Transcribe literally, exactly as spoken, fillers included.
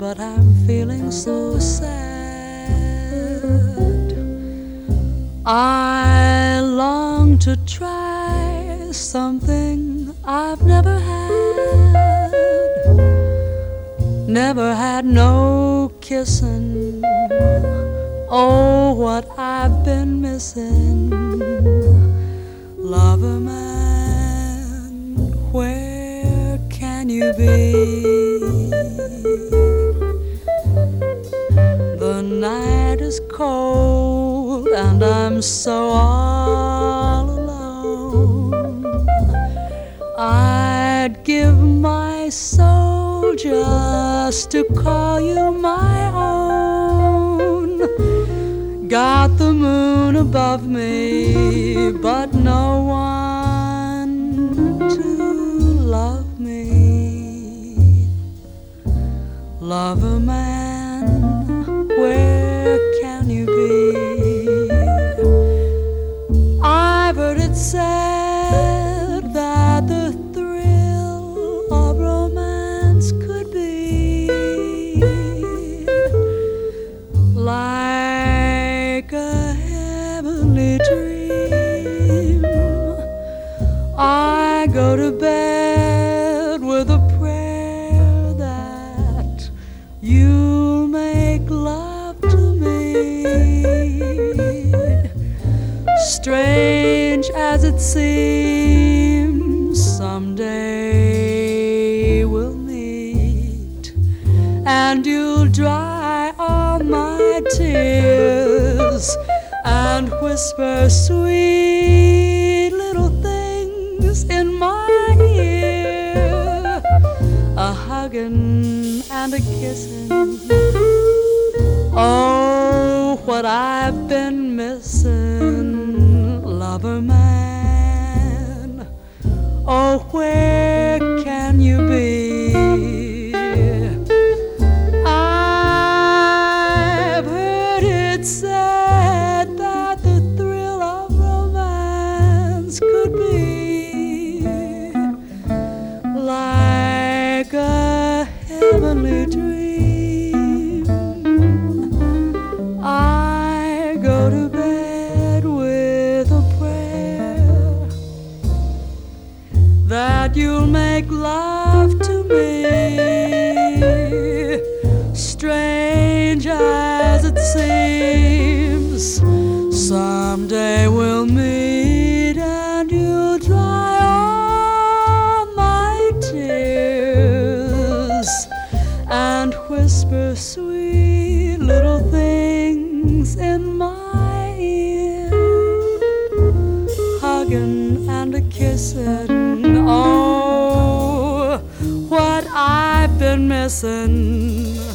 but I'm feeling so sad. I long to try something I've never had. Never had no kissing. Oh, what I've been missing. Lover man, where can you be? The night is cold and I'm so all alone. I'd give my soul just to call you my own. Got the moon above me, but no one to love me. Lover man, where can you be? I've heard it said that the thrill of romance could be like a heavenly dream. I go to bed with a prayer that you'll make love to me. Strange as it seems, someday we'll meet and you'll dry all my tears and whisper sweet little things in my ear. A hugging and a kissing. Oh, what I've been missing. Lover man, oh, where can you be? I've heard it said that the thrill of romance could be like a heavenly dream. I go to bed with a prayer that you'll make love to me. Strange as it seems, someday we'll meet and you'll dry all my tears and whisper sweet little things in my ear. Hugging and a kissing. Oh, what I've been missing.